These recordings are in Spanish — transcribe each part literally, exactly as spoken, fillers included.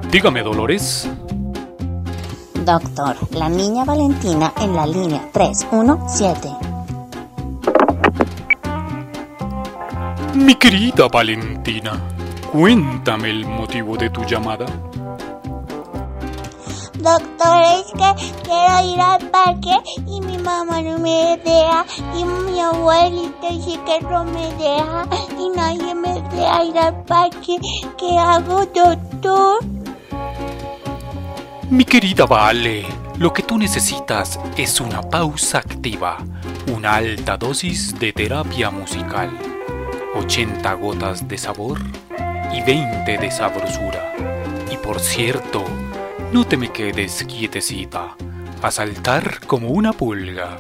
Dígame, Dolores. Doctor, la niña Valentina en la línea tres uno siete. Mi querida Valentina, cuéntame el motivo de tu llamada. Doctor, es que quiero ir al parque y mi mamá no me deja y mi abuelita sí que no me deja y nadie me deja ir al parque. ¿Qué hago, doctor? Mi querida Vale, lo que tú necesitas es una pausa activa, una alta dosis de terapia musical, ochenta gotas de sabor y veinte de sabrosura. Y por cierto, no te me quedes quietecita, a saltar como una pulga.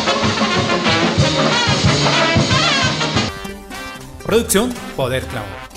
Producción Poder Clown.